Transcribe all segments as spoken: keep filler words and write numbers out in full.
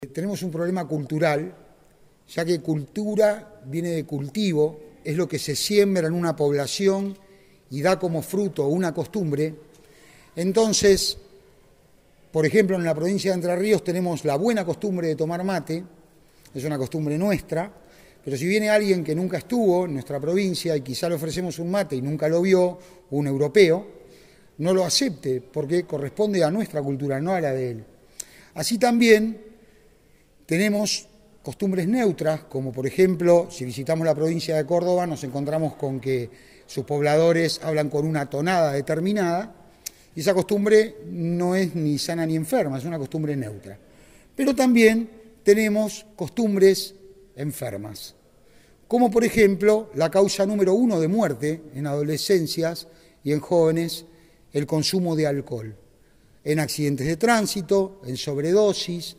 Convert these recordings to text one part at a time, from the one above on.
Tenemos un problema cultural, ya que cultura viene de cultivo, es lo que se siembra en una población y da como fruto una costumbre. Entonces, por ejemplo, en la provincia de Entre Ríos tenemos la buena costumbre de tomar mate, es una costumbre nuestra, pero si viene alguien que nunca estuvo en nuestra provincia y quizá le ofrecemos un mate y nunca lo vio, un europeo, no lo acepte porque corresponde a nuestra cultura, no a la de él. Así también tenemos costumbres neutras, como por ejemplo, si visitamos la provincia de Córdoba, nos encontramos con que sus pobladores hablan con una tonada determinada, y esa costumbre no es ni sana ni enferma, es una costumbre neutra. Pero también tenemos costumbres enfermas, como por ejemplo la causa número uno de muerte en adolescencias y en jóvenes, el consumo de alcohol, en accidentes de tránsito, en sobredosis,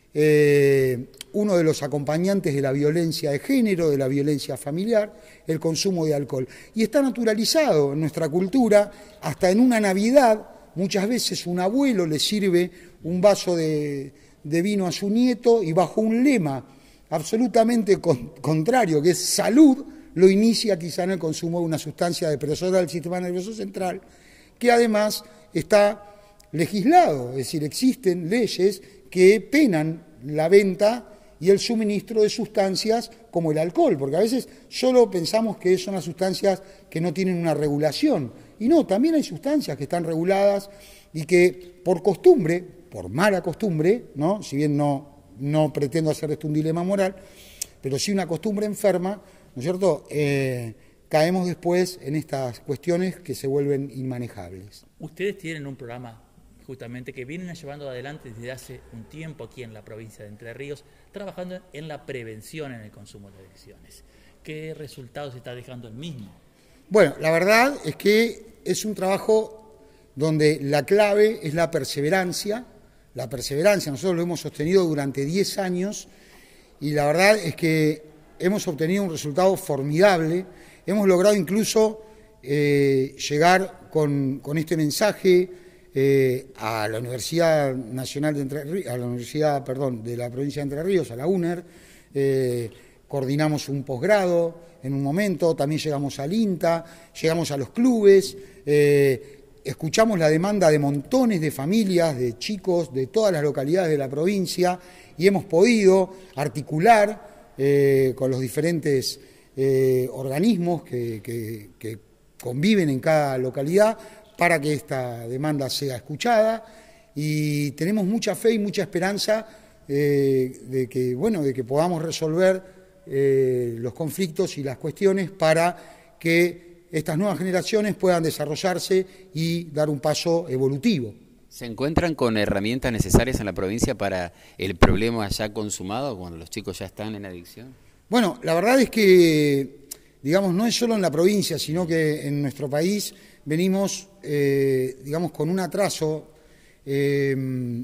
Eh, uno de los acompañantes de la violencia de género, de la violencia familiar, el consumo de alcohol. Y está naturalizado en nuestra cultura, hasta en una Navidad, muchas veces un abuelo le sirve un vaso de, de vino a su nieto y bajo un lema absolutamente con, contrario, que es salud, lo inicia quizá en el consumo de una sustancia depresora del sistema nervioso central, que además está legislado, es decir, existen leyes que penan la venta y el suministro de sustancias como el alcohol, porque a veces solo pensamos que son las sustancias que no tienen una regulación, y no, también hay sustancias que están reguladas y que por costumbre, por mala costumbre, ¿no? Si bien no, no pretendo hacer esto un dilema moral, pero sí una costumbre enferma, ¿no es cierto?, eh, caemos después en estas cuestiones que se vuelven inmanejables. Ustedes tienen un programa justamente que vienen llevando adelante desde hace un tiempo aquí en la provincia de Entre Ríos, trabajando en la prevención en el consumo de adicciones. ¿Qué resultados está dejando el mismo? Bueno, la verdad es que es un trabajo donde la clave es la perseverancia, la perseverancia, nosotros lo hemos sostenido durante diez años y la verdad es que hemos obtenido un resultado formidable, hemos logrado incluso eh, llegar con, con este mensaje Eh, a la Universidad Nacional de Entre Ríos, a la Universidad, perdón, de la provincia de Entre Ríos, a la UNER, eh, coordinamos un posgrado en un momento, también llegamos al INTA, llegamos a los clubes, eh, escuchamos la demanda de montones de familias, de chicos de todas las localidades de la provincia y hemos podido articular eh, con los diferentes eh, organismos que, que, que conviven en cada localidad para que esta demanda sea escuchada y tenemos mucha fe y mucha esperanza eh, de que, bueno, de que podamos resolver eh, los conflictos y las cuestiones para que estas nuevas generaciones puedan desarrollarse y dar un paso evolutivo. ¿Se encuentran con herramientas necesarias en la provincia para el problema ya consumado cuando los chicos ya están en adicción? Bueno, la verdad es que, digamos, no es solo en la provincia, sino que en nuestro país venimos, eh, digamos, con un atraso, eh,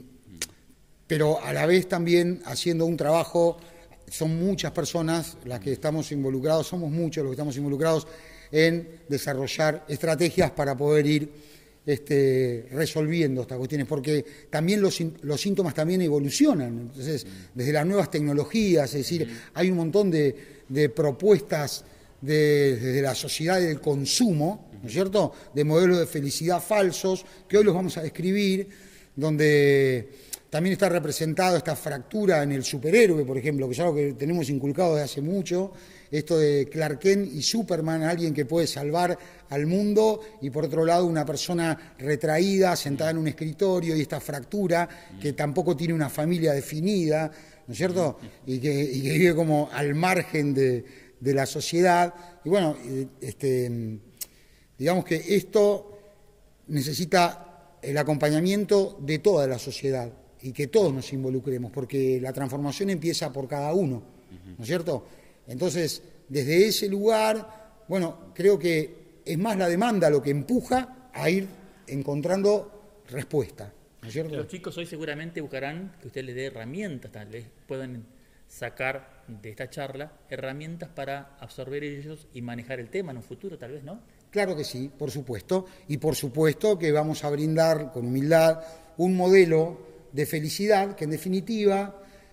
pero a la vez también haciendo un trabajo, son muchas personas las que estamos involucrados, somos muchos los que estamos involucrados en desarrollar estrategias para poder ir este, resolviendo estas cuestiones, porque también los, los síntomas también evolucionan, entonces, desde las nuevas tecnologías, es decir, hay un montón de, de propuestas de, desde la sociedad del consumo, ¿no es cierto?, de modelos de felicidad falsos, que hoy los vamos a describir, donde también está representado esta fractura en el superhéroe, por ejemplo, que es algo que tenemos inculcado desde hace mucho, esto de Clark Kent y Superman, alguien que puede salvar al mundo, y por otro lado una persona retraída, sentada en un escritorio, y esta fractura, que tampoco tiene una familia definida, ¿no es cierto?, y que, y que vive como al margen de, de la sociedad, y bueno, este... digamos que esto necesita el acompañamiento de toda la sociedad y que todos nos involucremos, porque la transformación empieza por cada uno, ¿no es cierto? Entonces, desde ese lugar, bueno, creo que es más la demanda lo que empuja a ir encontrando respuesta, ¿no es cierto? Los chicos hoy seguramente buscarán que usted les dé herramientas, tal vez puedan sacar de esta charla herramientas para absorber ellos y manejar el tema en un futuro, tal vez, ¿no? Claro que sí, por supuesto, y por supuesto que vamos a brindar con humildad un modelo de felicidad que en definitiva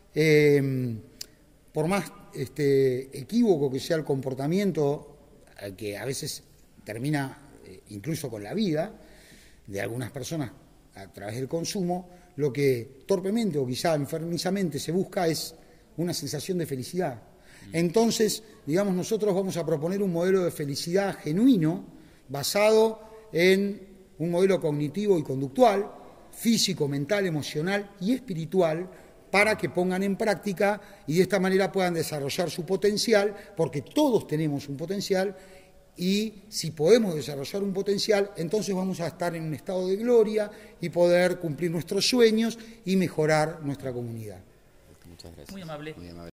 eh, por más este, equívoco que sea el comportamiento, que a veces termina eh, incluso con la vida de algunas personas a través del consumo, lo que torpemente o quizá enfermizamente se busca es una sensación de felicidad. Entonces, digamos, nosotros vamos a proponer un modelo de felicidad genuino, basado en un modelo cognitivo y conductual, físico, mental, emocional y espiritual, para que pongan en práctica y de esta manera puedan desarrollar su potencial, porque todos tenemos un potencial, y si podemos desarrollar un potencial, entonces vamos a estar en un estado de gloria y poder cumplir nuestros sueños y mejorar nuestra comunidad. Muchas gracias. Muy amable. Muy amable.